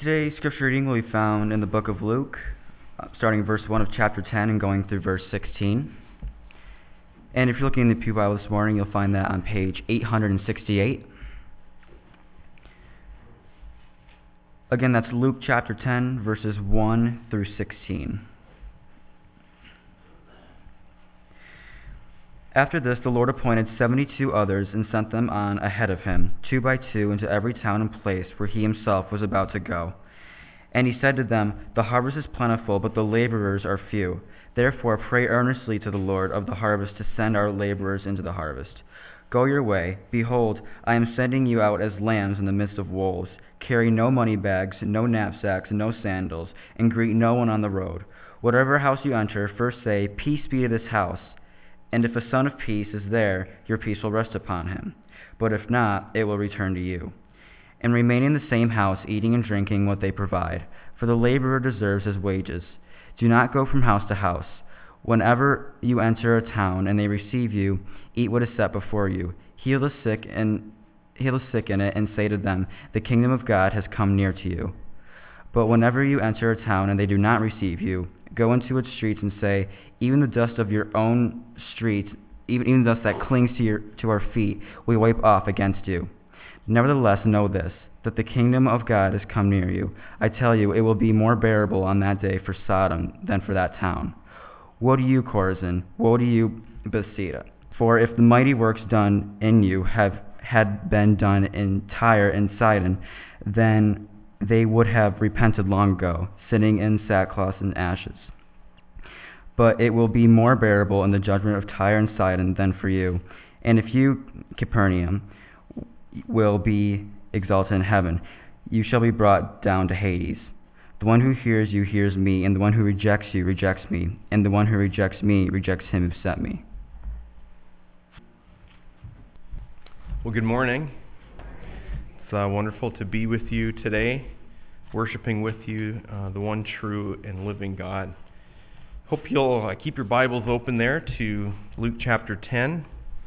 Today's scripture reading will be found in the book of Luke, starting verse 1 of chapter 10 and going through verse 16. And if you're looking in the Pew Bible this morning, you'll find that on page 868. Again, that's Luke chapter 10, verses 1 through 16. After this, the Lord appointed 72 others and sent them on ahead of him, 2 by 2, into every town and place where he himself was about to go. And he said to them, "The harvest is plentiful, but the laborers are few. Therefore pray earnestly to the Lord of the harvest to send our laborers into the harvest. Go your way. Behold, I am sending you out as lambs in the midst of wolves. Carry no money bags, no knapsacks, no sandals, and greet no one on the road. Whatever house you enter, first say, 'Peace be to this house.' And if a son of peace is there, your peace will rest upon him. But if not, it will return to you. And remain in the same house, eating and drinking what they provide, for the laborer deserves his wages. Do not go from house to house. Whenever you enter a town and they receive you, eat what is set before you. Heal the sick in it, and say to them, 'The kingdom of God has come near to you.' But whenever you enter a town and they do not receive you, go into its streets and say, 'Even the dust of your own streets, even the dust that clings to our feet, we wipe off against you. Nevertheless, know this, that the kingdom of God has come near you. I tell you, it will be more bearable on that day for Sodom than for that town. Woe to you, Chorazin! Woe to you, Bethsaida! For if the mighty works done in you had been done in Tyre and Sidon, then they would have repented long ago, sitting in sackcloth and ashes. But it will be more bearable in the judgment of Tyre and Sidon than for you. And if you, Capernaum, will be exalted in heaven, you shall be brought down to Hades. The one who hears you hears me, and the one who rejects you rejects me, and the one who rejects me rejects him who sent me." Well, good morning. It's wonderful to be with you today, worshiping with you the one true and living God. Hope you'll keep your Bibles open there to Luke chapter 10.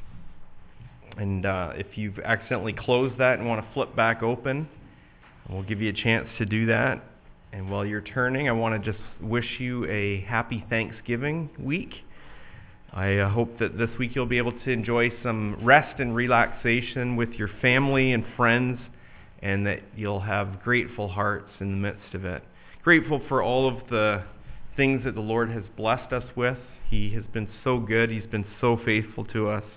And if you've accidentally closed that and want to flip back open, we'll give you a chance to do that. And while you're turning, I want to just wish you a happy Thanksgiving week. I hope that this week you'll be able to enjoy some rest and relaxation with your family and friends, and that you'll have grateful hearts in the midst of it. Grateful for all of the things that the Lord has blessed us with. He has been so good. He's been so faithful to us.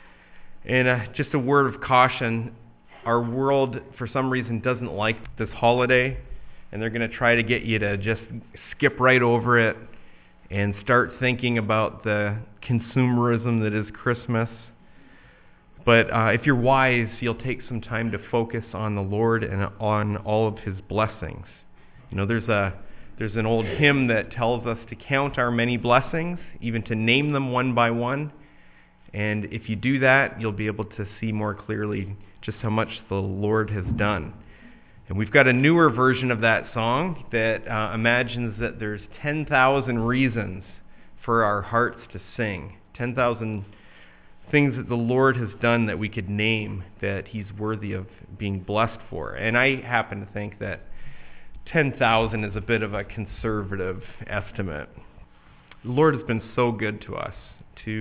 And just a word of caution, our world, for some reason, doesn't like this holiday, and they're going to try to get you to just skip right over it and start thinking about the consumerism that is Christmas. But if you're wise, you'll take some time to focus on the Lord and on all of his blessings. You know, there's an old hymn that tells us to count our many blessings, even to name them one by one. And if you do that, you'll be able to see more clearly just how much the Lord has done. And we've got a newer version of that song that imagines that there's 10,000 reasons for our hearts to sing, 10,000 things that the Lord has done that we could name that he's worthy of being blessed for. And I happen to think that 10,000 is a bit of a conservative estimate. The Lord has been so good to us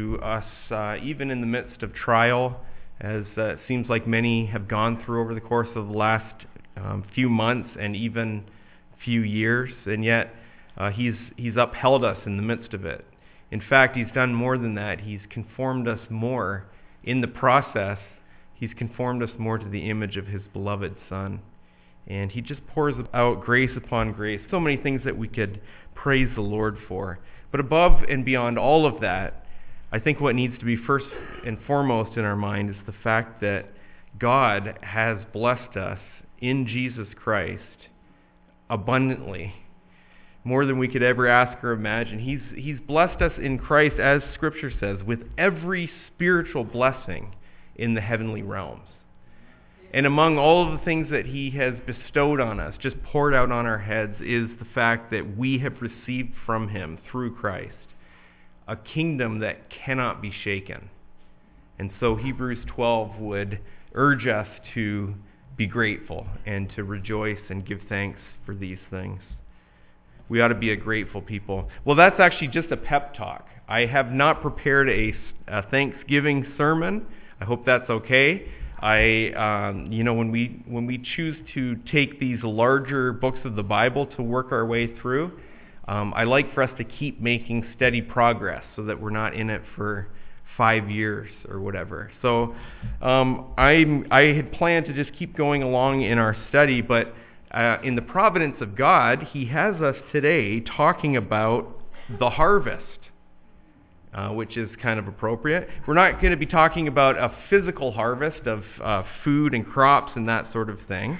even in the midst of trial, as it seems like many have gone through over the course of the last few months and even few years, and yet he's upheld us in the midst of it. In fact, he's done more than that. He's conformed us more. In the process, he's conformed us more to the image of his beloved Son. And he just pours out grace upon grace. So many things that we could praise the Lord for. But above and beyond all of that, I think what needs to be first and foremost in our mind is the fact that God has blessed us in Jesus Christ abundantly, more than we could ever ask or imagine. He's blessed us in Christ, as Scripture says, with every spiritual blessing in the heavenly realms. And among all of the things that he has bestowed on us, just poured out on our heads, is the fact that we have received from him through Christ a kingdom that cannot be shaken. And so Hebrews 12 would urge us to be grateful and to rejoice and give thanks for these things. We ought to be a grateful people. Well, that's actually just a pep talk. I have not prepared a Thanksgiving sermon. I hope that's okay. When we choose to take these larger books of the Bible to work our way through, I like for us to keep making steady progress so that we're not in it for 5 years or whatever. So I had planned to just keep going along in our study, but in the providence of God, He has us today talking about the harvest, which is kind of appropriate. We're not going to be talking about a physical harvest of food and crops and that sort of thing,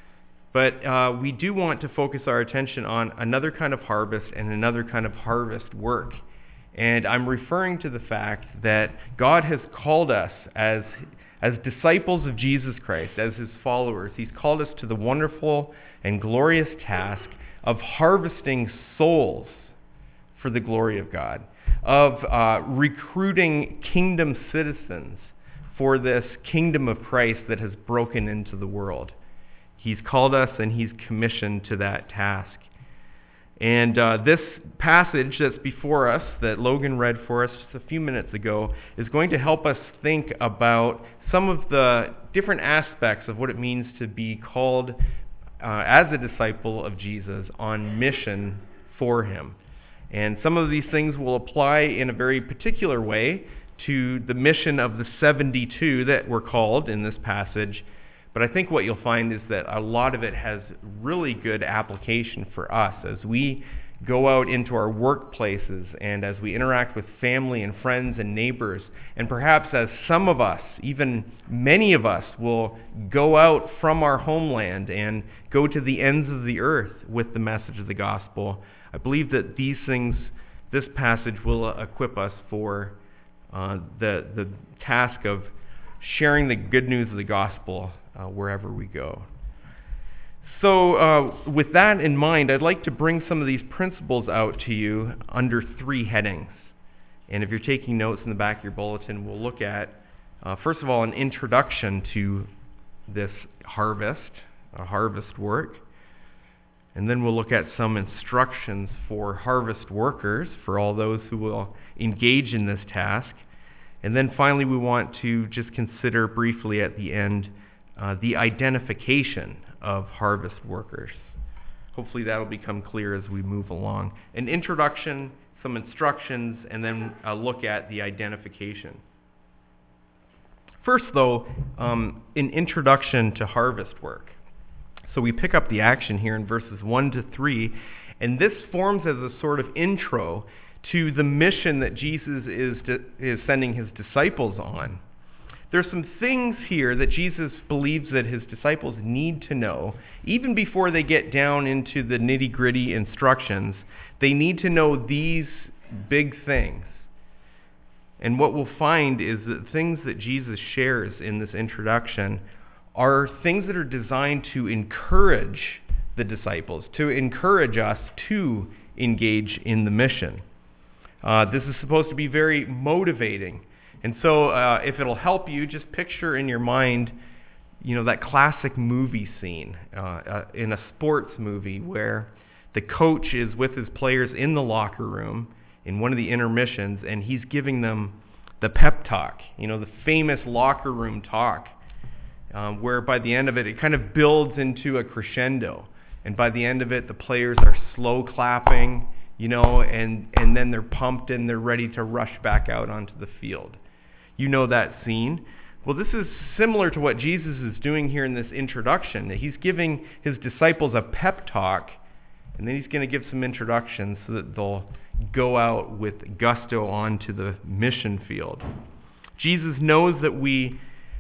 but we do want to focus our attention on another kind of harvest and another kind of harvest work. And I'm referring to the fact that God has called us as disciples of Jesus Christ, as His followers. He's called us to the wonderful and glorious task of harvesting souls for the glory of God, of recruiting kingdom citizens for this kingdom of Christ that has broken into the world. He's called us and He's commissioned to that task. And this passage that's before us, that Logan read for us just a few minutes ago, is going to help us think about some of the different aspects of what it means to be called as a disciple of Jesus on mission for Him. And some of these things will apply in a very particular way to the mission of the 72 that were called in this passage. But I think what you'll find is that a lot of it has really good application for us as we go out into our workplaces and as we interact with family and friends and neighbors. And perhaps as some of us, even many of us, will go out from our homeland and go to the ends of the earth with the message of the gospel. I believe that these things, this passage will equip us for the task of sharing the good news of the gospel wherever we go. So with that in mind, I'd like to bring some of these principles out to you under 3 headings. And if you're taking notes in the back of your bulletin, we'll look at, first of all, an introduction to this harvest work. And then we'll look at some instructions for harvest workers, for all those who will engage in this task. And then finally, we want to just consider briefly at the end the identification of harvest workers. Hopefully that'll become clear as we move along. An introduction, some instructions, and then a look at the identification. First, though, an introduction to harvest work. So we pick up the action here in verses 1 to 3, and this forms as a sort of intro to the mission that Jesus is sending His disciples on. There's some things here that Jesus believes that His disciples need to know. Even before they get down into the nitty-gritty instructions, they need to know these big things. And what we'll find is that things that Jesus shares in this introduction are things that are designed to encourage the disciples, to encourage us to engage in the mission. This is supposed to be very motivating. And so if it'll help you, just picture in your mind, that classic movie scene in a sports movie where the coach is with his players in the locker room in one of the intermissions, and he's giving them the pep talk, the famous locker room talk, where by the end of it, it kind of builds into a crescendo. And by the end of it, the players are slow clapping, and then they're pumped and they're ready to rush back out onto the field. You know that scene. Well, this is similar to what Jesus is doing here in this introduction. He's giving His disciples a pep talk, and then He's going to give some introductions so that they'll go out with gusto onto the mission field. Jesus knows that we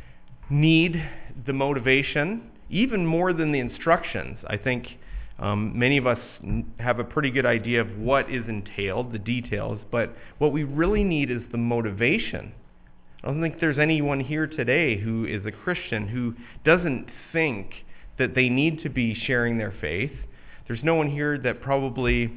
need the motivation, even more than the instructions. I think many of us have a pretty good idea of what is entailed, the details, but what we really need is the motivation. I don't think there's anyone here today who is a Christian who doesn't think that they need to be sharing their faith. There's no one here that probably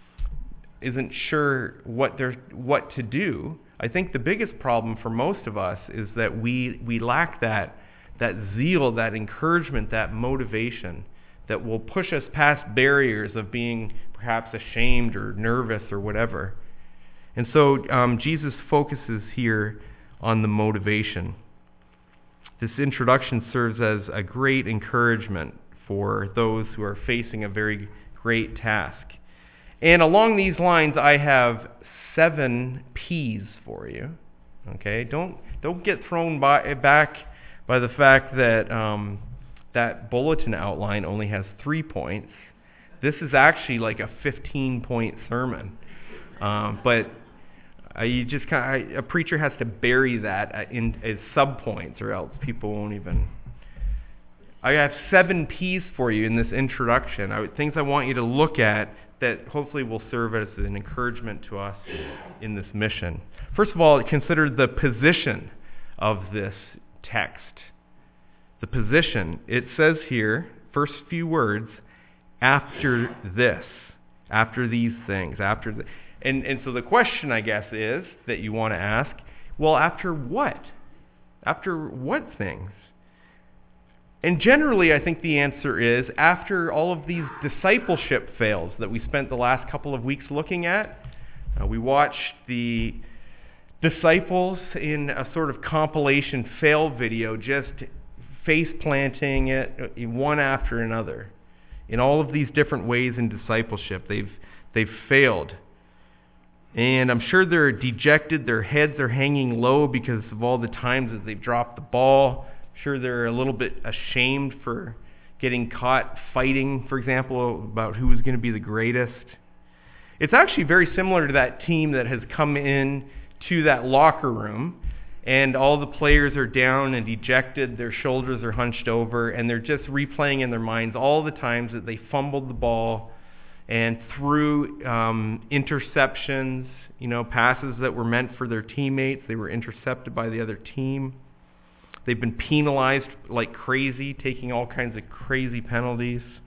isn't sure what to do. I think the biggest problem for most of us is that we lack that that zeal, that encouragement, that motivation that will push us past barriers of being perhaps ashamed or nervous or whatever. And so Jesus focuses here on the motivation. This introduction serves as a great encouragement for those who are facing a very great task. And along these lines, I have 7 P's for you. Okay, don't get thrown back by the fact that that bulletin outline only has 3 points. This is actually like a 15-point sermon, but you just a preacher has to bury that in as subpoints, or else people won't even. I have 7 P's for you in this introduction. Things I want you to look at that hopefully will serve as an encouragement to us in this mission. First of all, consider the position of this text. The position. It says here, first few words, after this, after these things, and so the question, I guess, is that you want to ask, well, after what? After what things? And generally, I think the answer is after all of these discipleship fails that we spent the last couple of weeks looking at. We watched the disciples in a sort of compilation fail video, just face planting it one after another. In all of these different ways in discipleship, they've failed. And I'm sure they're dejected, their heads are hanging low because of all the times that they've dropped the ball. Sure, they're a little bit ashamed for getting caught fighting, for example, about who was going to be the greatest. It's actually very similar to that team that has come in to that locker room, and all the players are down and dejected, their shoulders are hunched over, and they're just replaying in their minds all the times that they fumbled the ball and threw interceptions, passes that were meant for their teammates. They were intercepted by the other team. They've been penalized like crazy, taking all kinds of crazy penalties.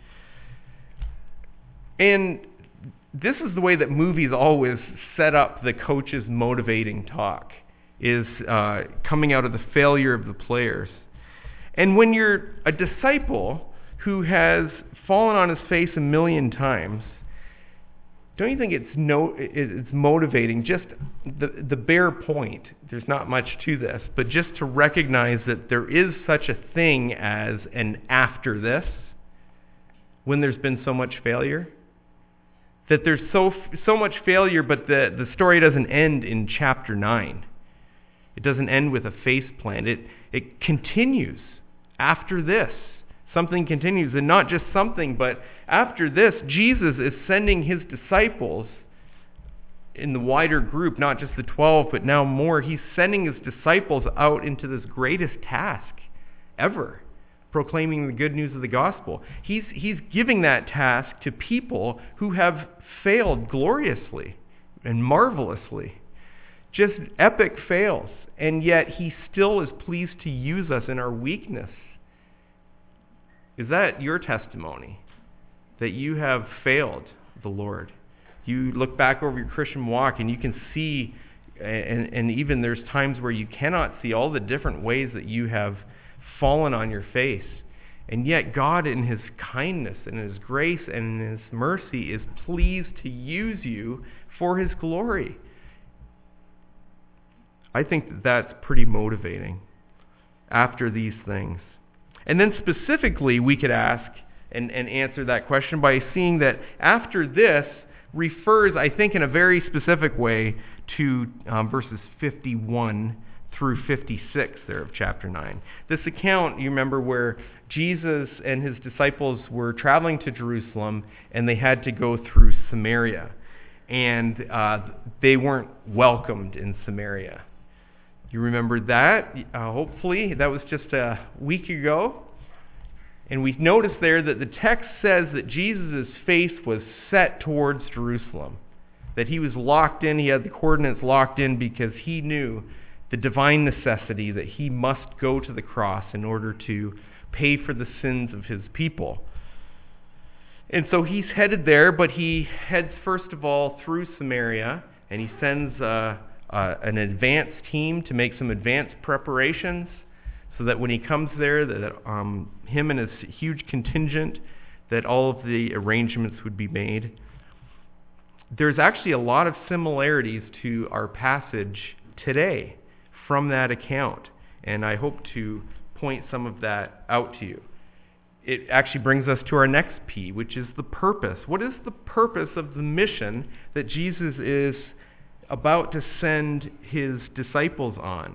And this is the way that movies always set up the coach's motivating talk, is coming out of the failure of the players. And when you're a disciple who has fallen on his face 1,000,000 times, don't you think it's motivating, just the bare point, there's not much to this, but just to recognize that there is such a thing as an after this, when there's been so much failure? That there's so much failure, but the story doesn't end in chapter 9. It doesn't end with a face plant. It continues after this. Something continues, and not just something, but after this, Jesus is sending his disciples in the wider group, not just the 12, but now more. He's sending his disciples out into this greatest task ever, proclaiming the good news of the gospel. He's giving that task to people who have failed gloriously and marvelously. Just epic fails, and yet he still is pleased to use us in our weakness. Is that your testimony? That you have failed the Lord? You look back over your Christian walk and you can see, and even there's times where you cannot see all the different ways that you have fallen on your face. And yet God, in his kindness and his grace and his mercy, is pleased to use you for his glory. I think that's pretty motivating after these things. And then specifically, we could ask and answer that question by seeing that after this refers, I think, in a very specific way to verses 51 through 56 there of chapter 9. This account, you remember, where Jesus and his disciples were traveling to Jerusalem, and they had to go through Samaria. And they weren't welcomed in Samaria. You remember that? Hopefully, that was just a week ago. And we notice there that the text says that Jesus' face was set towards Jerusalem. That he was locked in, he had the coordinates locked in because he knew the divine necessity that he must go to the cross in order to pay for the sins of his people. And so he's headed there, but he heads first of all through Samaria, and he sends an advance team to make some advanced preparations so that when he comes there, that him and his huge contingent, that all of the arrangements would be made. There's actually a lot of similarities to our passage today from that account, and I hope to point some of that out to you. It actually brings us to our next P, which is the purpose. What is the purpose of the mission that Jesus is about to send his disciples on?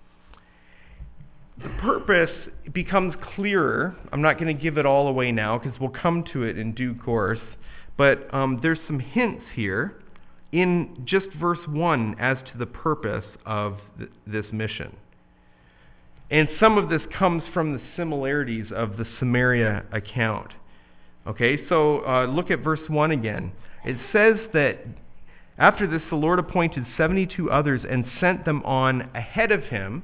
The purpose becomes clearer. I'm not going to give it all away now because we'll come to it in due course. But there's some hints here in just verse 1 as to the purpose of this mission. And some of this comes from the similarities of the Samaria account. Okay, so look at verse 1 again. It says that after this, the Lord appointed 72 others and sent them on ahead of him,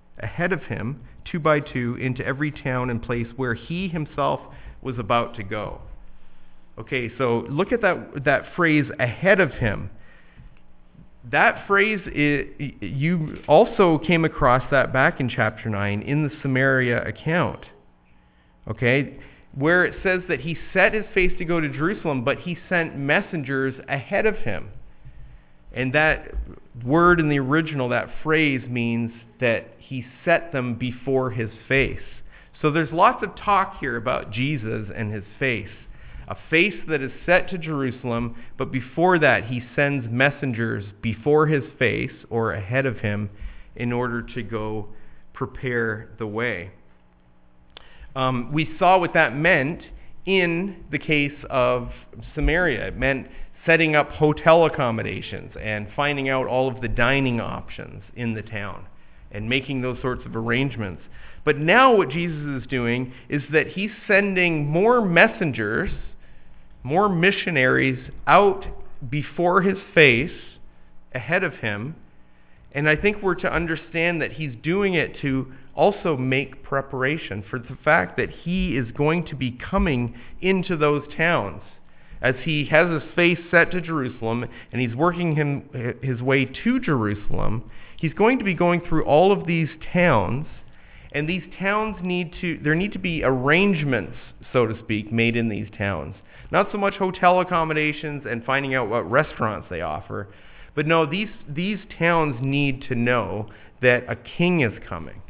2 by 2, into every town and place where he himself was about to go. Okay, so look at that phrase, ahead of him. That phrase, you also came across that back in chapter 9 in the Samaria account. Okay, where it says that he set his face to go to Jerusalem, but he sent messengers ahead of him. And that word in the original, that phrase, means that he set them before his face. So there's lots of talk here about Jesus and his face. A face that is set to Jerusalem, but before that he sends messengers before his face or ahead of him in order to go prepare the way. We saw what that meant in the case of Samaria. It meant setting up hotel accommodations and finding out all of the dining options in the town and making those sorts of arrangements. But now what Jesus is doing is that he's sending more messengers, more missionaries out before his face, ahead of him. And I think we're to understand that he's doing it to also make preparation for the fact that he is going to be coming into those towns. As he has his face set to Jerusalem and he's working his way to Jerusalem, he's going to be going through all of these towns. And these towns there need to be arrangements, so to speak, made in these towns. Not so much hotel accommodations and finding out what restaurants they offer, but no, these towns need to know that a king is coming.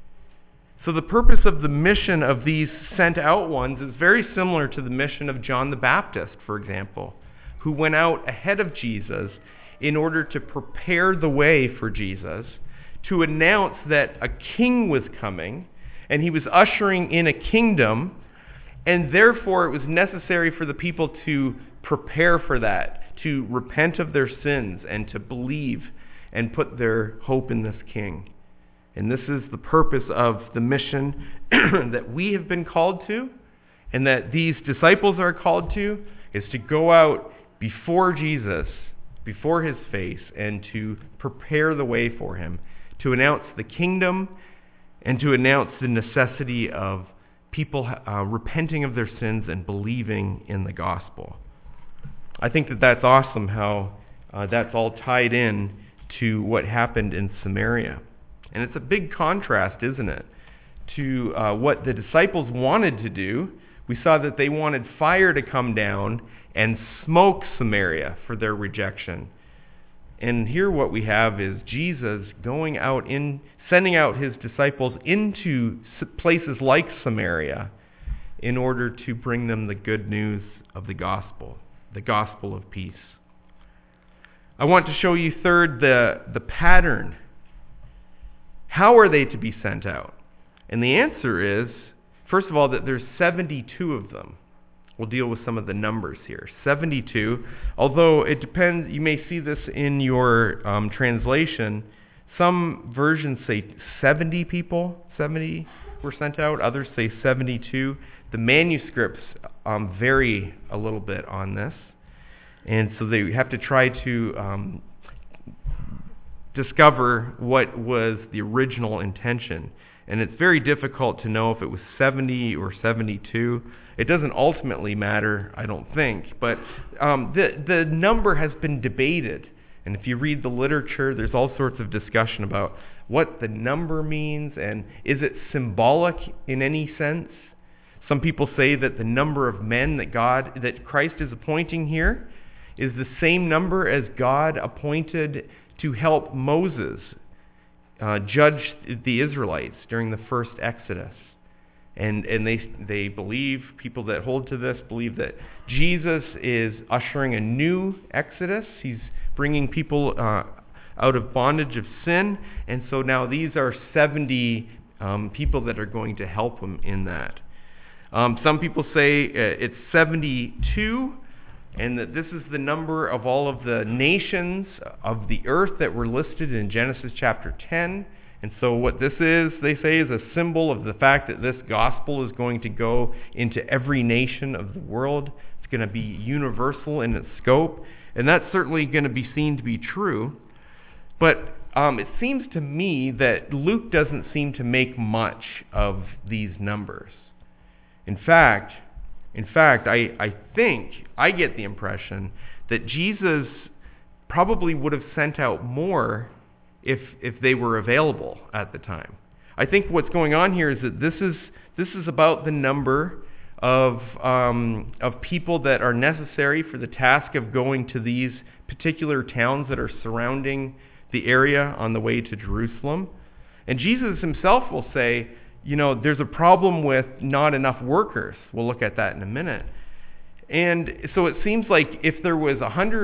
So the purpose of the mission of these sent out ones is very similar to the mission of John the Baptist, for example, who went out ahead of Jesus in order to prepare the way for Jesus, to announce that a king was coming, and he was ushering in a kingdom, and therefore it was necessary for the people to prepare for that, to repent of their sins, and to believe and put their hope in this king. And this is the purpose of the mission that we have been called to, and that these disciples are called to, is to go out before Jesus, before his face, and to prepare the way for him, to announce the kingdom, and to announce the necessity of people repenting of their sins and believing in the gospel. I think that that's awesome how that's all tied in to what happened in Samaria. And it's a big contrast, isn't it, to what the disciples wanted to do. We saw that they wanted fire to come down and smoke Samaria for their rejection. And here what we have is Jesus going out sending out his disciples into places like Samaria in order to bring them the good news of the gospel of peace. I want to show you third the pattern. How are they to be sent out? And the answer is, first of all, that there's 72 of them. We'll deal with some of the numbers here. 72, although it depends, you may see this in your translation. Some versions say 70 people, 70 were sent out. Others say 72. The manuscripts vary a little bit on this. And so they have to try to discover what was the original intention. And it's very difficult to know if it was 70 or 72. It doesn't ultimately matter, I don't think. But the number has been debated. And if you read the literature, there's all sorts of discussion about what the number means and is it symbolic in any sense? Some people say that the number of men that Christ is appointing here is the same number as God appointed to help Moses judge the Israelites during the first Exodus. And they believe, people that hold to this believe that Jesus is ushering a new Exodus. He's bringing people out of bondage of sin. And so now these are 70 people that are going to help him in that. Some people say it's 72, and that this is the number of all of the nations of the earth that were listed in Genesis chapter 10. And so what this is, they say, is a symbol of the fact that this gospel is going to go into every nation of the world. It's going to be universal in its scope. And that's certainly going to be seen to be true. But it seems to me that Luke doesn't seem to make much of these numbers. In fact, I think, I get the impression that Jesus probably would have sent out more if they were available at the time. I think what's going on here is that this is about the number of people that are necessary for the task of going to these particular towns that are surrounding the area on the way to Jerusalem. And Jesus himself will say, there's a problem with not enough workers. We'll look at that in a minute. And so it seems like if there was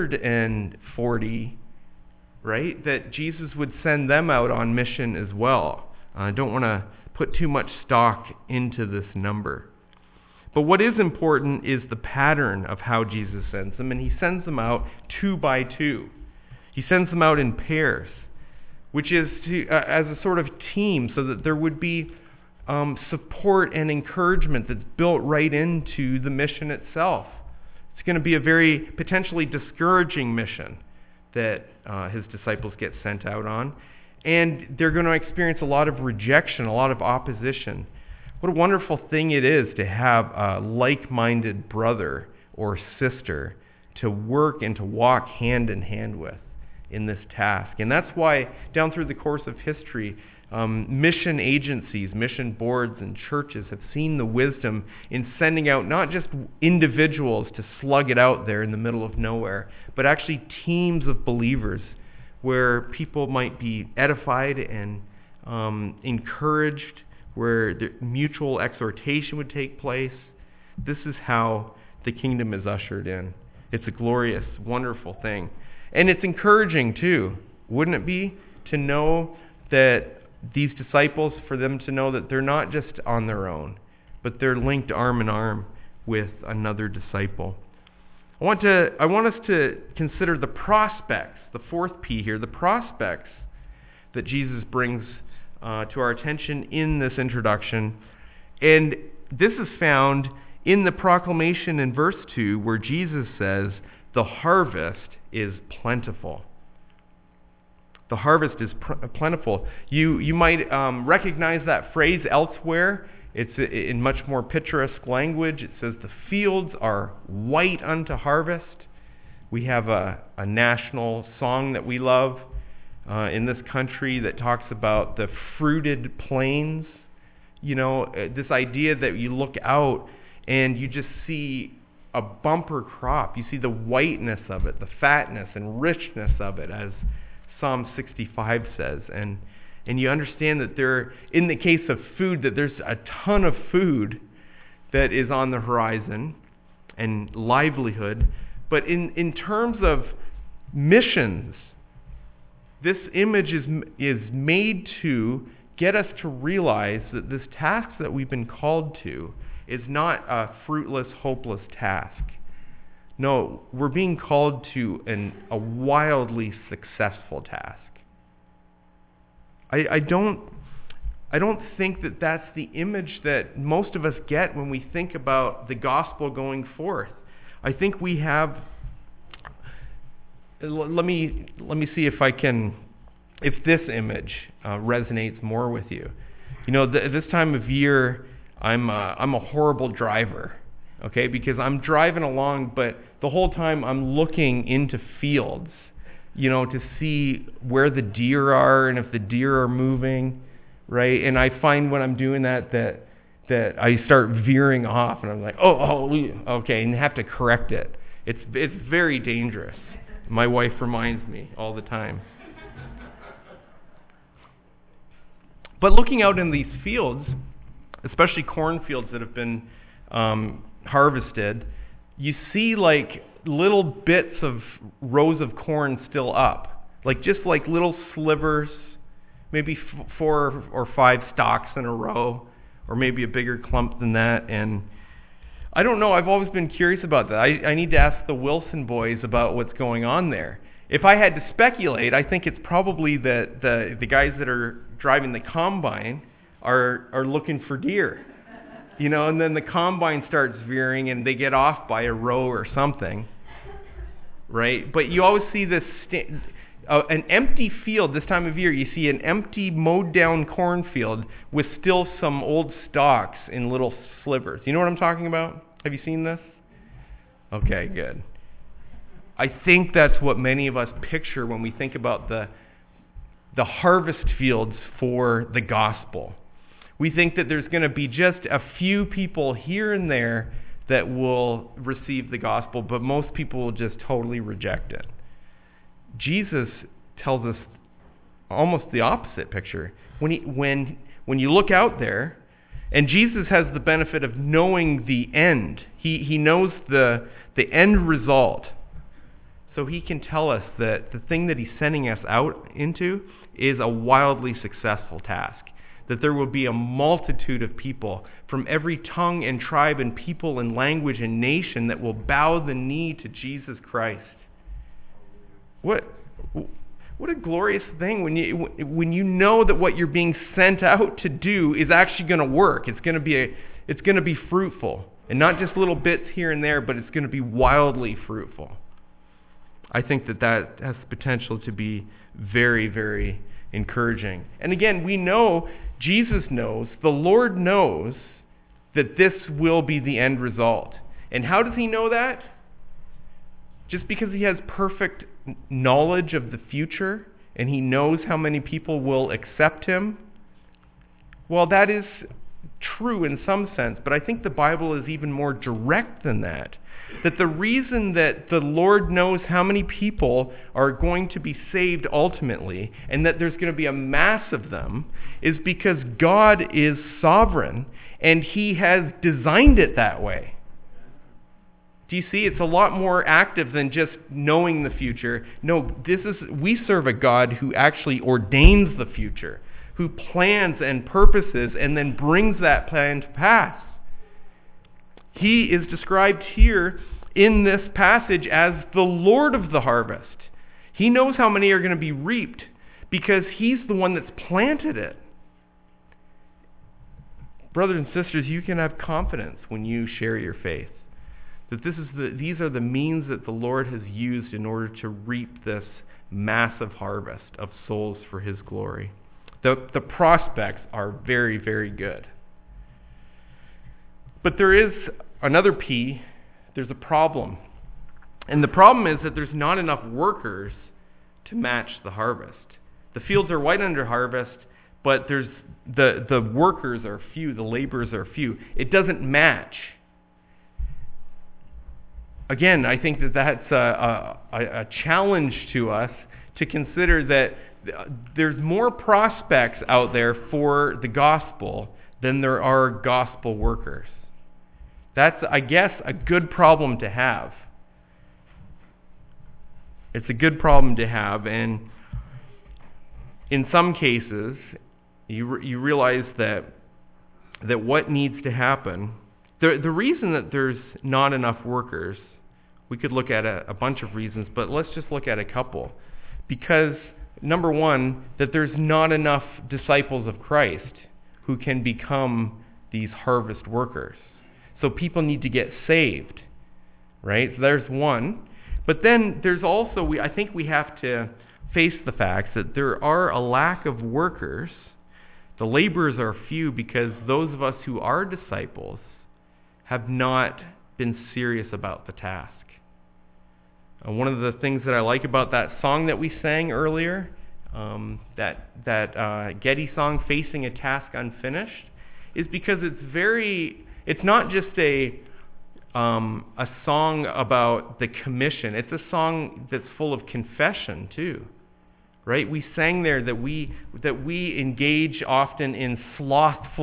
140, right, that Jesus would send them out on mission as well. I don't want to put too much stock into this number. But what is important is the pattern of how Jesus sends them, and he sends them out 2 by 2. He sends them out in pairs, which is as a sort of team, so that there would be support and encouragement that's built right into the mission itself. It's going to be a very potentially discouraging mission that his disciples get sent out on. And they're going to experience a lot of rejection, a lot of opposition. What a wonderful thing it is to have a like-minded brother or sister to work and to walk hand in hand with in this task. And that's why down through the course of history, mission agencies, mission boards, and churches have seen the wisdom in sending out not just individuals to slug it out there in the middle of nowhere, but actually teams of believers where people might be edified and encouraged, where the mutual exhortation would take place. This is how the kingdom is ushered in. It's a glorious, wonderful thing. And it's encouraging too, wouldn't it be, to know that these disciples, for them to know that they're not just on their own, but they're linked arm in arm with another disciple. I want us to consider the prospects, the 4th P here, the prospects that Jesus brings to our attention in this introduction. And this is found in the proclamation in verse 2, where Jesus says, "The harvest is plentiful." The harvest is plentiful. You might recognize that phrase elsewhere. It's in much more picturesque language. It says the fields are white unto harvest. We have a national song that we love in this country that talks about the fruited plains. This idea that you look out and you just see a bumper crop. You see the whiteness of it, the fatness and richness of it, as Psalm 65 says. And you understand that in the case of food, that there's a ton of food that is on the horizon and livelihood. But in terms of missions, this image is made to get us to realize that this task that we've been called to is not a fruitless, hopeless task. No, we're being called to a wildly successful task. I don't think that that's the image that most of us get when we think about the gospel going forth. I think we have. Let me see if this image resonates more with you. This time of year, I'm a horrible driver. Okay, because I'm driving along, but the whole time I'm looking into fields to see where the deer are and if the deer are moving, right? And I find when I'm doing that I start veering off, and I'm like, okay, and have to correct it. It's very dangerous. My wife reminds me all the time. But looking out in these fields, especially cornfields that have been harvested, you see like little bits of rows of corn still up, just like little slivers, maybe 4 or 5 stalks in a row, or maybe a bigger clump than that. And I don't know, I've always been curious about that. I need to ask the Wilson boys about what's going on there. If I had to speculate, I think it's probably that the guys that are driving the combine are looking for deer. And then the combine starts veering and they get off by a row or something, right? But you always see this an empty field this time of year. You see an empty, mowed down cornfield with still some old stalks in little slivers. You know what I'm talking about? Have you seen this? Okay, good. I think that's what many of us picture when we think about the harvest fields for the gospel. We think that there's going to be just a few people here and there that will receive the gospel, but most people will just totally reject it. Jesus tells us almost the opposite picture. When you look out there, and Jesus has the benefit of knowing the end. He knows the end result. So he can tell us that the thing that he's sending us out into is a wildly successful task. That there will be a multitude of people from every tongue and tribe and people and language and nation that will bow the knee to Jesus Christ. What a glorious thing when you know that what you're being sent out to do is actually going to work. It's going to be fruitful, and not just little bits here and there, but it's going to be wildly fruitful. I think that has the potential to be very, very encouraging. And again, we know, Jesus knows, the Lord knows that this will be the end result. And how does he know that? Just because he has perfect knowledge of the future and he knows how many people will accept him? Well, that is true in some sense, but I think the Bible is even more direct than that. That the reason that the Lord knows how many people are going to be saved ultimately, and that there's going to be a mass of them, is because God is sovereign and he has designed it that way. Do you see? It's a lot more active than just knowing the future. No, we serve a God who actually ordains the future, who plans and purposes and then brings that plan to pass. He is described here in this passage as the Lord of the harvest. He knows how many are going to be reaped because he's the one that's planted it. Brothers and sisters, you can have confidence when you share your faith. That these are the means that the Lord has used in order to reap this massive harvest of souls for his glory. The prospects are very, very good. But there is another P, there's a problem. And the problem is that there's not enough workers to match the harvest. The fields are white under harvest, but there's the workers are few, the laborers are few. It doesn't match. Again, I think that's a challenge to us to consider that there's more prospects out there for the gospel than there are gospel workers. That's, I guess, a good problem to have. It's a good problem to have, and in some cases, you realize that what needs to happen, the reason that there's not enough workers, we could look at a bunch of reasons, but let's just look at a couple. Because, number one, that there's not enough disciples of Christ who can become these harvest workers. So people need to get saved, right? So there's one. But then there's also, I think we have to face the facts that there are a lack of workers. The laborers are few because those of us who are disciples have not been serious about the task. One of the things that I like about that song that we sang earlier, that Getty song, Facing a Task Unfinished, is because it's not just a song about the commission. It's a song that's full of confession too, right? We sang there that we engage often in sloth,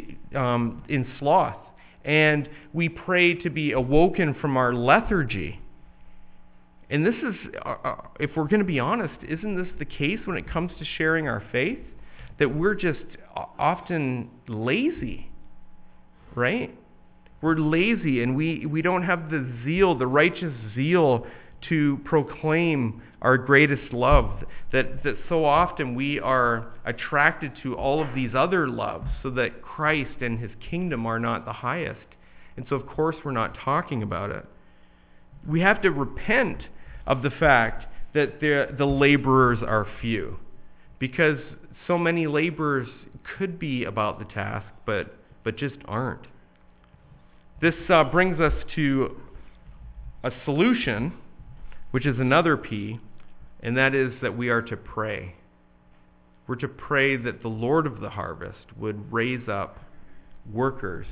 and we pray to be awoken from our lethargy. And this is, if we're going to be honest, isn't this the case when it comes to sharing our faith? That we're just often lazy, right? We're lazy, and we don't have the zeal, the righteous zeal to proclaim our greatest love. That so often we are attracted to all of these other loves so that Christ and his kingdom are not the highest. And so, of course, we're not talking about it. We have to repent of the fact that the laborers are few, because so many laborers could be about the task, but just aren't. This brings us to a solution, which is another P, and that is that we are to pray. We're to pray that the Lord of the harvest would raise up workers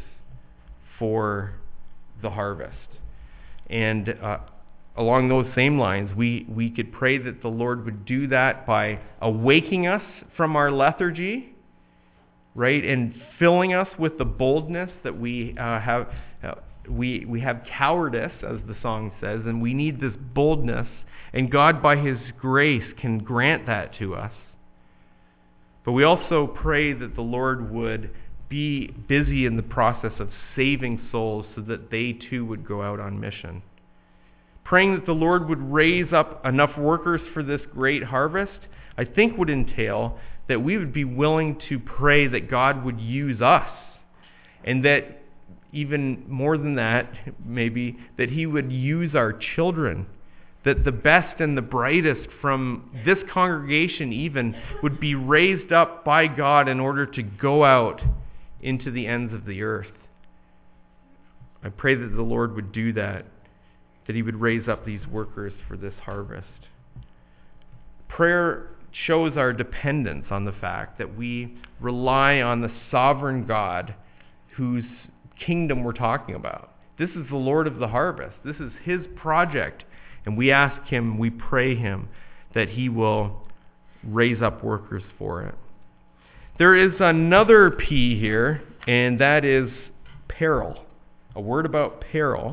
for the harvest. And along those same lines, we could pray that the Lord would do that by awaking us from our lethargy, right, and filling us with the boldness that we have. We have cowardice, as the song says, and we need this boldness, and God, by his grace, can grant that to us. But we also pray that the Lord would be busy in the process of saving souls so that they too would go out on mission. Praying that the Lord would raise up enough workers for this great harvest, I think would entail that we would be willing to pray that God would use us, and that even more than that, maybe, that he would use our children, that the best and the brightest from this congregation even would be raised up by God in order to go out into the ends of the earth. I pray that the Lord would do that he would raise up these workers for this harvest. Prayer shows our dependence on the fact that we rely on the sovereign God whose kingdom we're talking about. This is the Lord of the harvest. This is his project. And we ask him, we pray him, that he will raise up workers for it. There is another P here, and that is peril. A word about peril.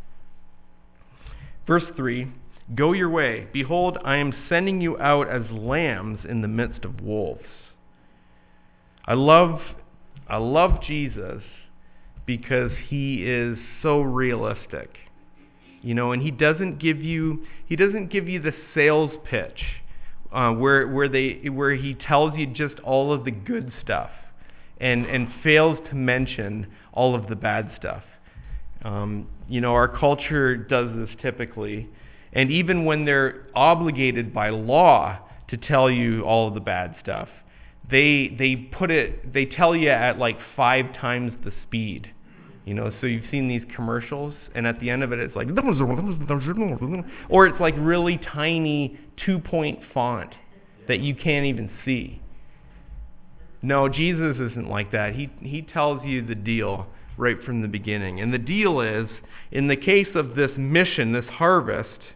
Verse 3, go your way. Behold, I am sending you out as lambs in the midst of wolves. I love Jesus because he is so realistic. And he doesn't give you the sales pitch where he tells you just all of the good stuff and fails to mention all of the bad stuff. Our culture does this typically, and even when they're obligated by law to tell you all of the bad stuff, they tell you at like 5 times the speed. So you've seen these commercials, and at the end of it, it's like, or it's like really tiny 2-point font that you can't even see. No, Jesus isn't like that. He tells you the deal right from the beginning. And the deal is, in the case of this mission, this harvest,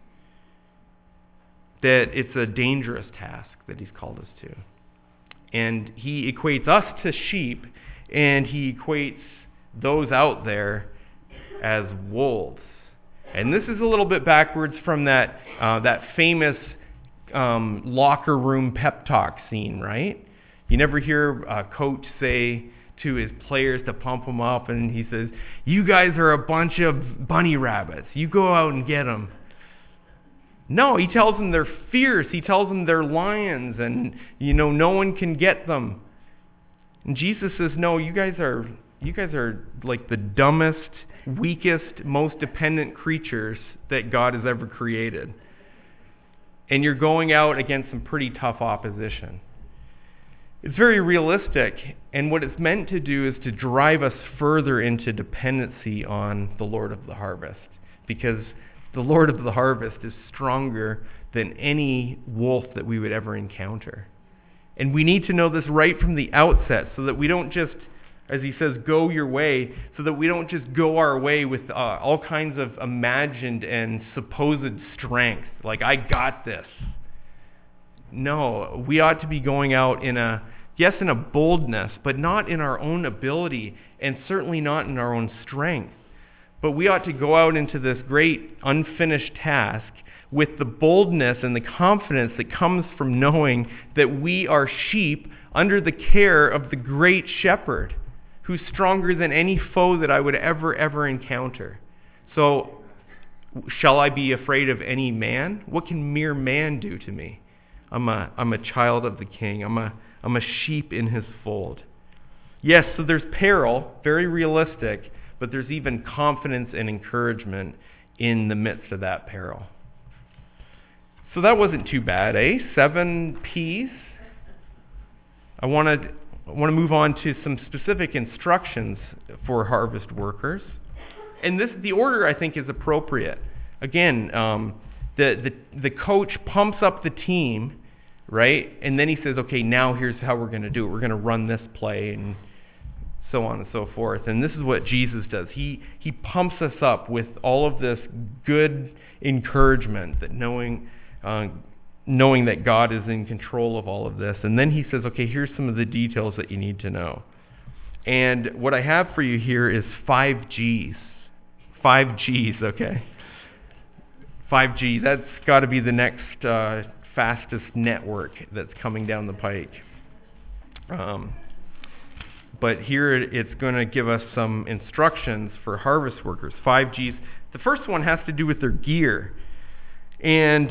that it's a dangerous task that he's called us to. And he equates us to sheep, and he equates those out there as wolves. And this is a little bit backwards from that famous locker room pep talk scene, right? You never hear a coach say to his players to pump them up, and he says, you guys are a bunch of bunny rabbits. You go out and get them. No, he tells them they're fierce. He tells them they're lions, and no one can get them. And Jesus says, no, you guys are like the dumbest, weakest, most dependent creatures that God has ever created. And you're going out against some pretty tough opposition. It's very realistic, and what it's meant to do is to drive us further into dependency on the Lord of the harvest. Because The Lord of the harvest is stronger than any wolf that we would ever encounter. And we need to know this right from the outset so that we don't just, as he says, go your way, so that we don't just go our way with all kinds of imagined and supposed strength. Like, I got this. No, we ought to be going out in a boldness, but not in our own ability, and certainly not in our own strength. But we ought to go out into this great unfinished task with the boldness and the confidence that comes from knowing that we are sheep under the care of the great shepherd, who's stronger than any foe that I would ever encounter. So, shall I be afraid of any man? What can mere man do to me? I'm a child of the King. I'm a sheep in his fold. Yes, so there's peril, very realistic, but there's even confidence and encouragement in the midst of that peril. So that wasn't too bad, eh? 7 P's. I want to move on to some specific instructions for harvest workers. And the order, I think, is appropriate. Again, the coach pumps up the team, right? And then he says, okay, now here's how we're going to do it. We're going to run this play and so on and so forth. And this is what Jesus does. He pumps us up with all of this good encouragement, that knowing that God is in control of all of this. And then he says, okay, here's some of the details that you need to know. And what I have for you here is 5 Gs. 5 Gs, okay? 5G, that's got to be the next fastest network that's coming down the pike. But here it's going to give us some instructions for harvest workers. 5 Gs. The first one has to do with their gear. And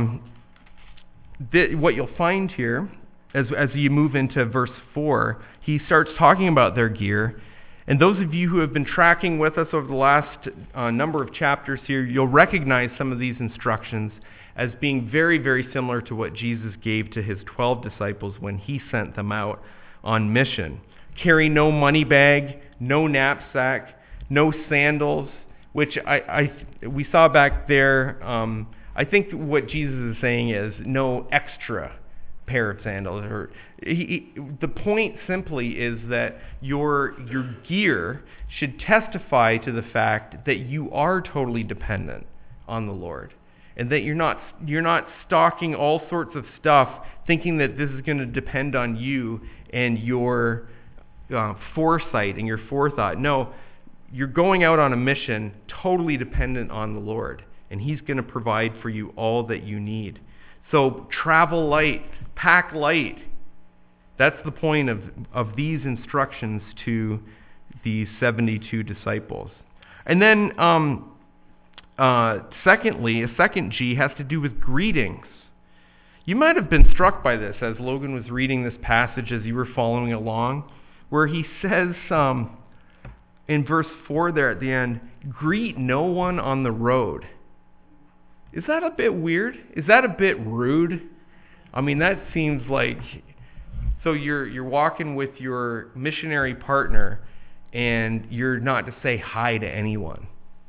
what you'll find here, as you move into verse 4, he starts talking about their gear. And those of you who have been tracking with us over the last number of chapters here, you'll recognize some of these instructions as being very, very similar to what Jesus gave to his 12 disciples when he sent them out on mission. Carry no money bag, no knapsack, no sandals, which we saw back there. I think what Jesus is saying is no extra pair of sandals. The point simply is that your gear should testify to the fact that you are totally dependent on the Lord, and that you're not stocking all sorts of stuff thinking that this is going to depend on you and your foresight and your forethought. No, you're going out on a mission totally dependent on the Lord, and he's going to provide for you all that you need. So travel light, pack light. That's the point of these instructions to the 72 disciples. And then, secondly, a second G has to do with greetings. You might have been struck by this as Logan was reading this passage as you were following along, where he says in verse 4 there at the end, greet no one on the road. Is that a bit weird? Is that a bit rude? I mean, that seems like, so you're walking with your missionary partner and you're not to say hi to anyone.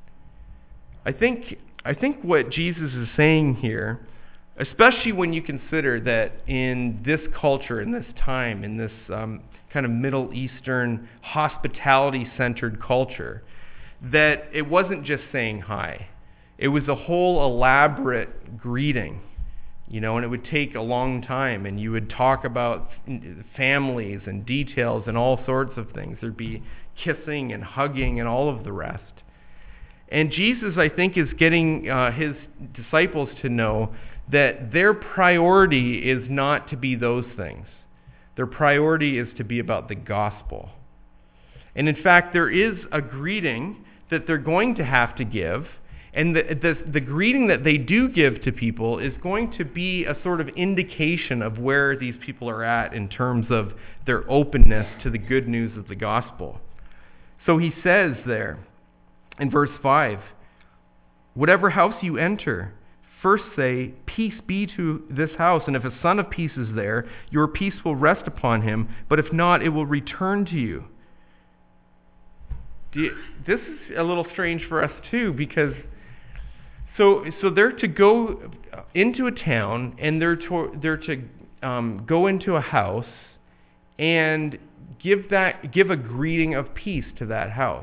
I think what Jesus is saying here, especially when you consider that in this culture, in this time, in this kind of Middle Eastern hospitality-centered culture, that it wasn't just saying hi. It was a whole elaborate greeting, and it would take a long time, and you would talk about families and details and all sorts of things. There'd be kissing and hugging and all of the rest. And Jesus, I think, is getting his disciples to know that their priority is not to be those things. Their priority is to be about the gospel. And in fact, there is a greeting that they're going to have to give. And the greeting that they do give to people is going to be a sort of indication of where these people are at in terms of their openness to the good news of the gospel. So he says there in verse 5, whatever house you enter, first say, peace be to this house. And if a son of peace is there, your peace will rest upon him. But if not, it will return to you. This is a little strange for us too, because So they're to go into a town, and they're to go into a house and give a greeting of peace to that house.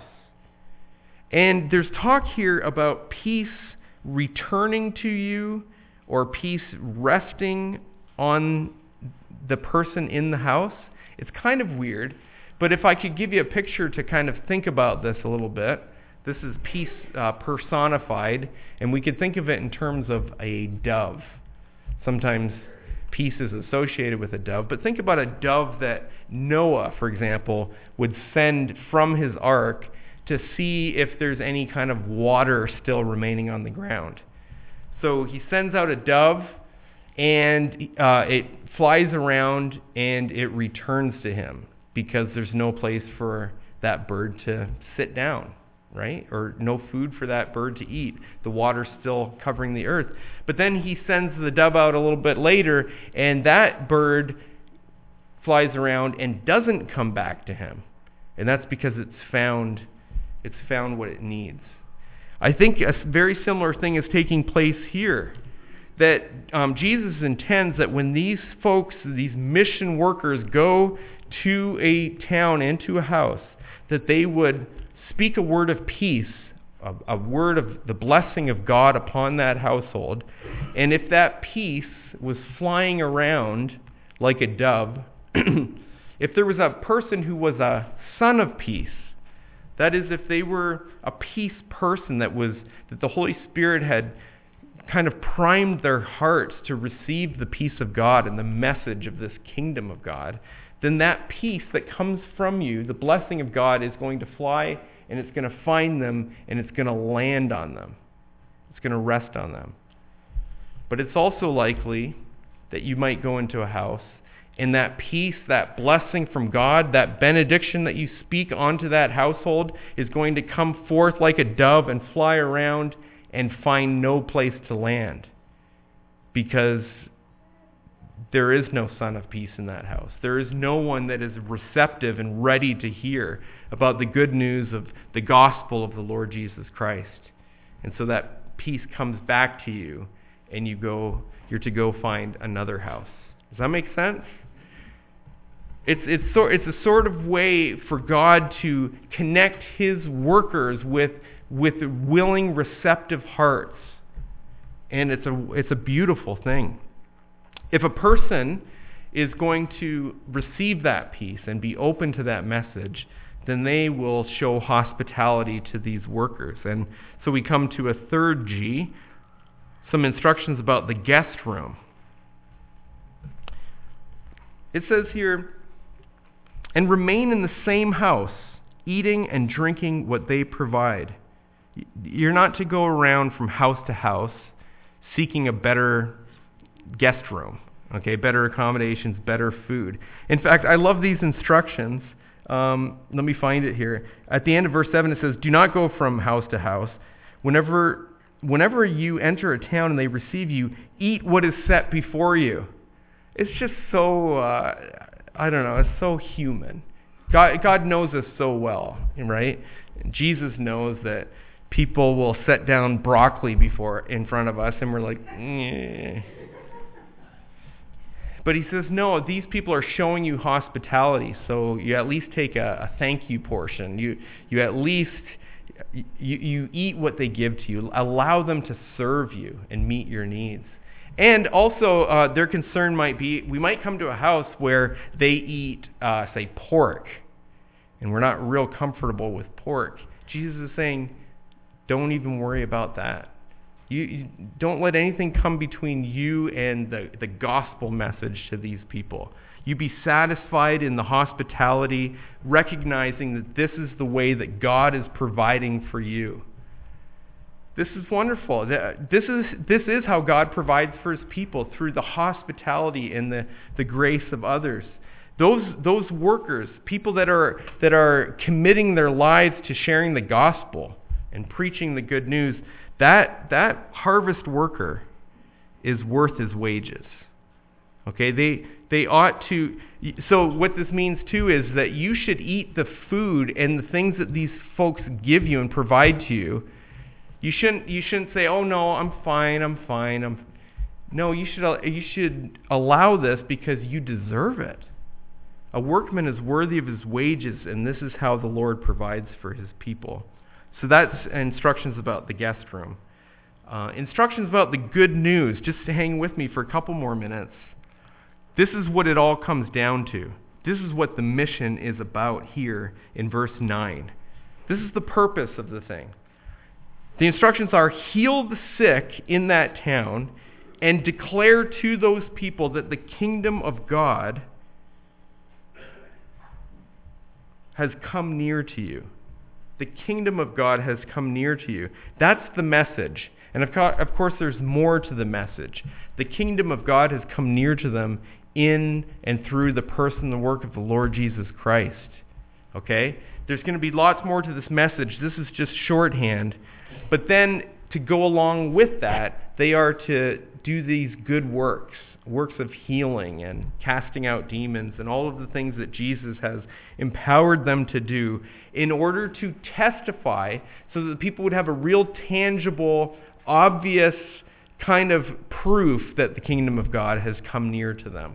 And there's talk here about peace returning to you, or peace resting on the person in the house. It's kind of weird, but if I could give you a picture to kind of think about this a little bit, this is peace personified, and we could think of it in terms of a dove. Sometimes peace is associated with a dove, but think about a dove that Noah, for example, would send from his ark to see if there's any kind of water still remaining on the ground. So he sends out a dove, and it flies around, and it returns to him, because there's no place for that bird to sit down, right? Or no food for that bird to eat. The water's still covering the earth. But then he sends the dove out a little bit later, and that bird flies around and doesn't come back to him. And that's because it's found what it needs. I think a very similar thing is taking place here. That Jesus intends that when these folks, these mission workers, go to a town, into a house, that they would speak a word of peace, a word of the blessing of God upon that household. And if that peace was flying around like a dove, if there was a person who was a son of peace, that is, if they were a peace person that the Holy Spirit had kind of primed their hearts to receive the peace of God and the message of this kingdom of God, then that peace that comes from you, the blessing of God, is going to fly, and it's going to find them, and it's going to land on them. It's going to rest on them. But it's also likely that you might go into a house, and that peace, that blessing from God, that benediction that you speak onto that household is going to come forth like a dove and fly around and find no place to land, because there is no son of peace in that house. There is no one that is receptive and ready to hear about the good news of the gospel of the Lord Jesus Christ. And so that peace comes back to you, and you're to go find another house. Does that make sense? It's a sort of way for God to connect His workers with willing, receptive hearts, and it's a beautiful thing. If a person is going to receive that peace and be open to that message, then they will show hospitality to these workers. And so we come to a third G, some instructions about the guest room. It says here, and remain in the same house, eating and drinking what they provide. You're not to go around from house to house seeking a better guest room, okay, better accommodations, better food. In fact, I love these instructions. Let me find it here. At the end of verse 7, it says, do not go from house to house. Whenever you enter a town and they receive you, eat what is set before you. It's just so, it's so human. God knows us so well, right? Jesus knows that people will set down broccoli in front of us, and we're like, eh. But he says, no, these people are showing you hospitality, so you at least take a thank you portion. You at least you eat what they give to you. Allow them to serve you and meet your needs. And also, their concern might be, we might come to a house where they eat, say, pork, and we're not real comfortable with pork. Jesus is saying, don't even worry about that. You don't let anything come between you and the gospel message to these people. You be satisfied in the hospitality, recognizing that this is the way that God is providing for you. This is wonderful. This is how God provides for His people, through the hospitality and the grace of others. Those workers, people that are committing their lives to sharing the gospel and preaching the good news, that harvest worker is worth his wages. Okay, they ought to. So what this means too is that you should eat the food and the things that these folks give you and provide to you. You shouldn't say, "Oh no, I'm fine." No, you should allow this because you deserve it. A workman is worthy of his wages, and this is how the Lord provides for his people. So that's instructions about the guest room. Instructions about the good news. Just hang with me for a couple more minutes. This is what it all comes down to. This is what the mission is about here in verse 9. This is the purpose of the thing. The instructions are, heal the sick in that town and declare to those people that the kingdom of God has come near to you. The kingdom of God has come near to you. That's the message. And of course, there's more to the message. The kingdom of God has come near to them in and through the person and work of the Lord Jesus Christ. Okay? There's going to be lots more to this message. This is just shorthand. But then, to go along with that, they are to do these good works of healing and casting out demons and all of the things that Jesus has empowered them to do in order to testify so that the people would have a real tangible, obvious kind of proof that the kingdom of God has come near to them.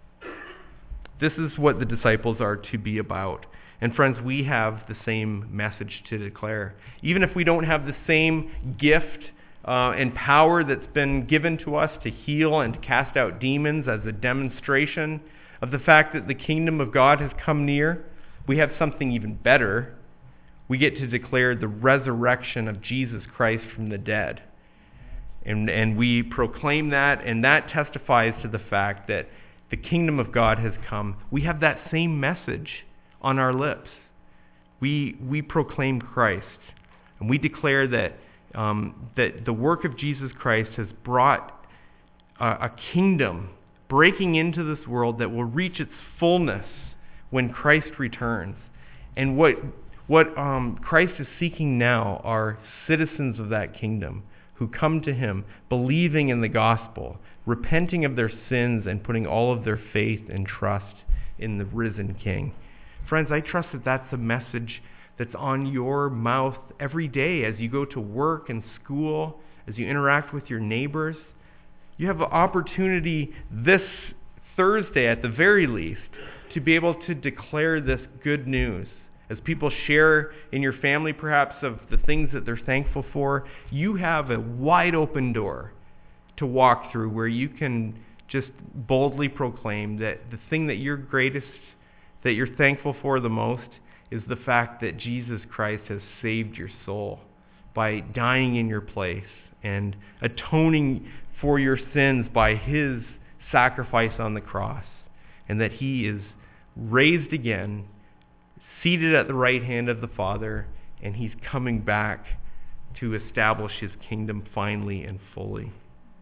This is what the disciples are to be about. And friends, we have the same message to declare. Even if we don't have the same gift and power that's been given to us to heal and to cast out demons as a demonstration of the fact that the kingdom of God has come near, we have something even better. We get to declare the resurrection of Jesus Christ from the dead. And we proclaim that, and that testifies to the fact that the kingdom of God has come. We have that same message on our lips. We proclaim Christ, and we declare that that the work of Jesus Christ has brought a kingdom breaking into this world that will reach its fullness when Christ returns. And what Christ is seeking now are citizens of that kingdom who come to him believing in the gospel, repenting of their sins, and putting all of their faith and trust in the risen King. Friends, I trust that that's a message that's on your mouth every day as you go to work and school, as you interact with your neighbors. You have an opportunity this Thursday, at the very least, to be able to declare this good news. As people share in your family, perhaps, of the things that they're thankful for, you have a wide open door to walk through where you can just boldly proclaim that the thing that you're thankful for the most is the fact that Jesus Christ has saved your soul by dying in your place and atoning for your sins by his sacrifice on the cross, and that he is raised again, seated at the right hand of the Father, and he's coming back to establish his kingdom finally and fully.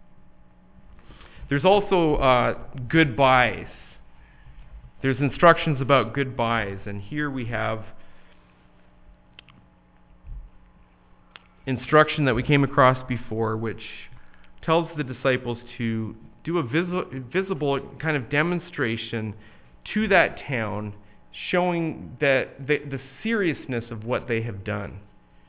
There's also goodbyes. There's instructions about goodbyes, and here we have instruction that we came across before, which tells the disciples to do a visible kind of demonstration to that town, showing that the seriousness of what they have done,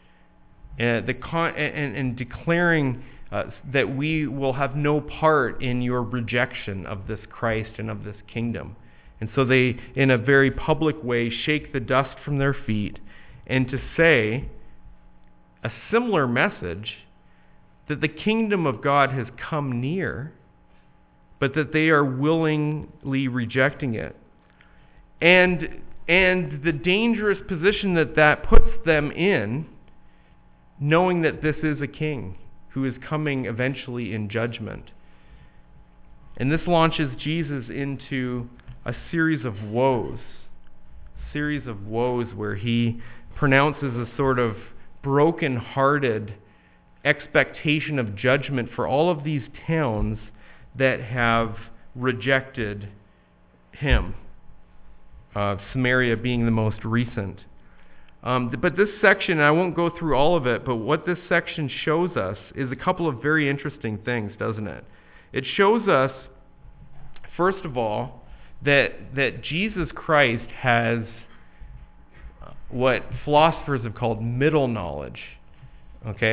and declaring that we will have no part in your rejection of this Christ and of this kingdom. And so they, in a very public way, shake the dust from their feet and to say a similar message, that the kingdom of God has come near, but that they are willingly rejecting it. And the dangerous position that puts them in, knowing that this is a king who is coming eventually in judgment. And this launches Jesus into a series of woes where he pronounces a sort of broken-hearted expectation of judgment for all of these towns that have rejected him, Samaria being the most recent. But this section, I won't go through all of it, but what this section shows us is a couple of very interesting things, doesn't it? It shows us, first of all, that Jesus Christ has what philosophers have called middle knowledge. Okay?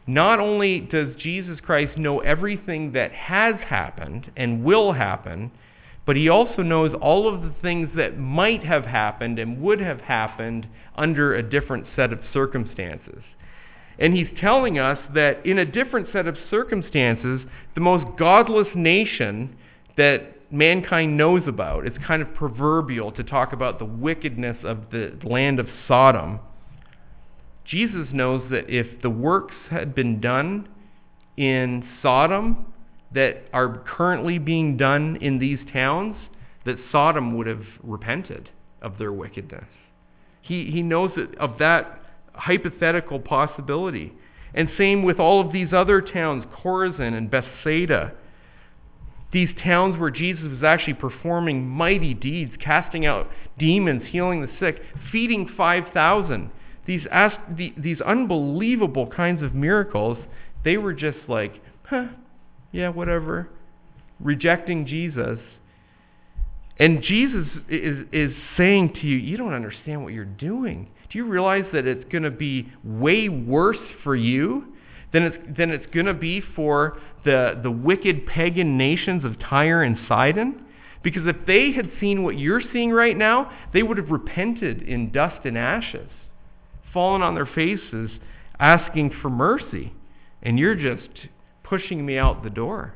Not only does Jesus Christ know everything that has happened and will happen, but he also knows all of the things that might have happened and would have happened under a different set of circumstances. And he's telling us that in a different set of circumstances, the most godless nation that mankind knows about, it's kind of proverbial to talk about the wickedness of the land of Sodom. Jesus knows that if the works had been done in Sodom that are currently being done in these towns, that Sodom would have repented of their wickedness. He knows of that hypothetical possibility. And same with all of these other towns, Chorazin and Bethsaida. These towns where Jesus was actually performing mighty deeds, casting out demons, healing the sick, feeding 5,000. These unbelievable kinds of miracles, they were just like, yeah, whatever, rejecting Jesus. And Jesus is saying to you, you don't understand what you're doing. Do you realize that it's going to be way worse for you than it's going to be for the wicked pagan nations of Tyre and Sidon? Because if they had seen what you're seeing right now, they would have repented in dust and ashes, fallen on their faces, asking for mercy. And you're just pushing me out the door.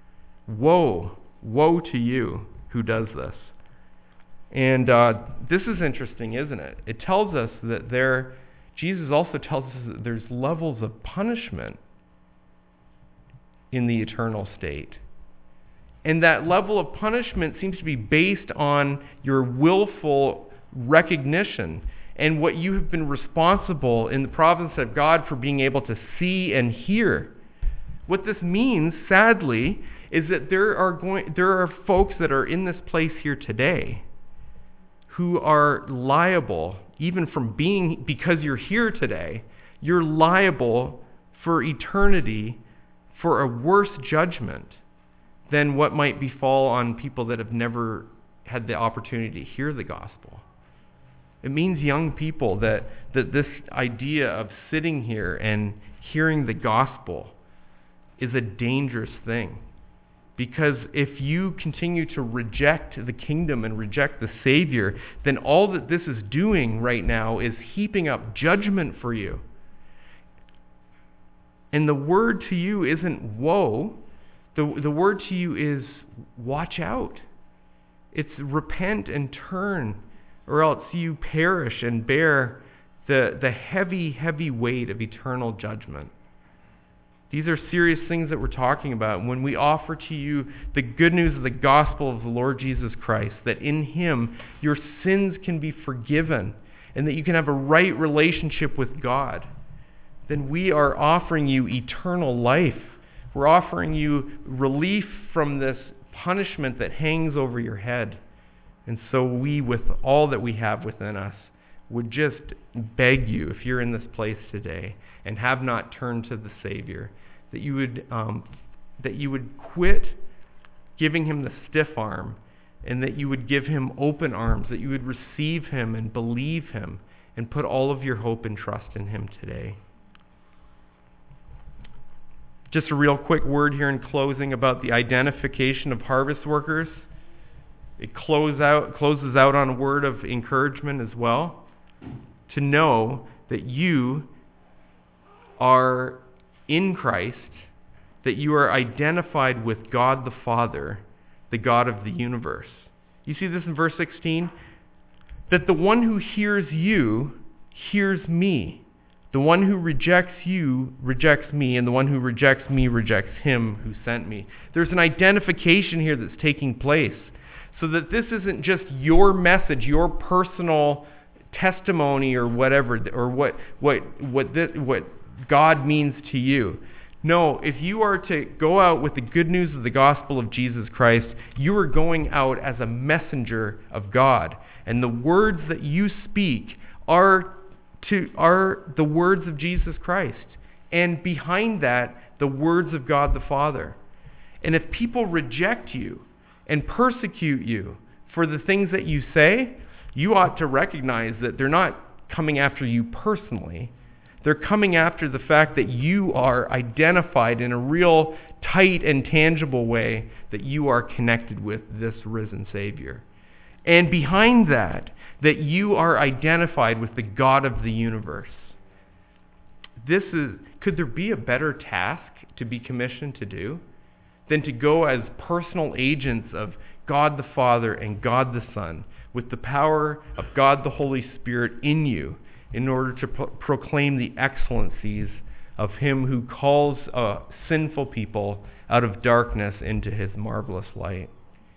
Woe to you who does this. And this is interesting, isn't it? It tells us that Jesus also tells us that there's levels of punishment in the eternal state. And that level of punishment seems to be based on your willful recognition and what you have been responsible in the providence of God for being able to see and hear. What this means, sadly, is that there are folks that are in this place here today who are liable, even because you're here today, you're liable for eternity for a worse judgment than what might befall on people that have never had the opportunity to hear the gospel. It means, young people, that this idea of sitting here and hearing the gospel is a dangerous thing. Because if you continue to reject the kingdom and reject the Savior, then all that this is doing right now is heaping up judgment for you. And the word to you isn't woe. The word to you is watch out. It's repent and turn, or else you perish and bear the heavy, heavy weight of eternal judgment. These are serious things that we're talking about when we offer to you the good news of the gospel of the Lord Jesus Christ, that in him your sins can be forgiven and that you can have a right relationship with God. Then we are offering you eternal life. We're offering you relief from this punishment that hangs over your head. And so we, with all that we have within us, would just beg you, if you're in this place today and have not turned to the Savior, that you would quit giving him the stiff arm, and that you would give him open arms, that you would receive him and believe him and put all of your hope and trust in him today. Just a real quick word here in closing about the identification of harvest workers. It closes out on a word of encouragement as well, to know that you are in Christ, that you are identified with God the Father, the God of the universe. You see this in verse 16? That the one who hears you hears me. The one who rejects you rejects me, and the one who rejects me rejects him who sent me. There's an identification here that's taking place, so that this isn't just your message, your personal testimony or whatever, or what God means to you. No, if you are to go out with the good news of the gospel of Jesus Christ, you are going out as a messenger of God. And the words that you speak are the words of Jesus Christ. And behind that, the words of God the Father. And if people reject you and persecute you for the things that you say, you ought to recognize that they're not coming after you personally. They're coming after the fact that you are identified in a real tight and tangible way, that you are connected with this risen Savior. And behind that you are identified with the God of the universe. Could there be a better task to be commissioned to do than to go as personal agents of God the Father and God the Son, with the power of God the Holy Spirit in you, in order to proclaim the excellencies of Him who calls sinful people out of darkness into His marvelous light?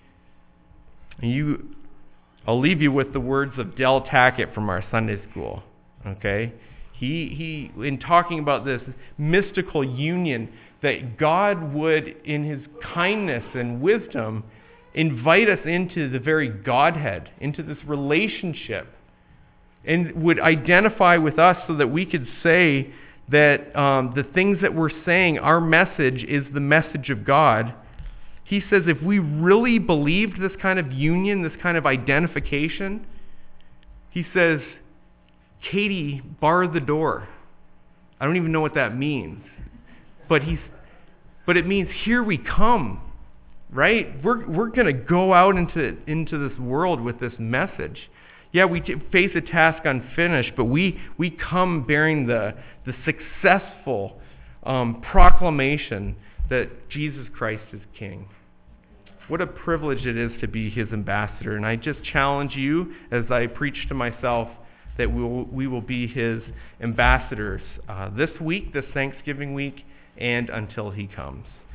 I'll leave you with the words of Del Tackett from our Sunday school. Okay? He in talking about this mystical union, that God would, in His kindness and wisdom, invite us into the very Godhead, into this relationship, and would identify with us so that we could say that the things that we're saying, our message is the message of God. He says if we really believed this kind of union, this kind of identification, he says, Katie, bar the door. I don't even know what that means. But it means here we come, right? We're going to go out into this world with this message. Yeah, we face a task unfinished, but we come bearing the successful proclamation that Jesus Christ is King. What a privilege it is to be His ambassador. And I just challenge you, as I preach to myself, that we will be His ambassadors this week, this Thanksgiving week, and until He comes.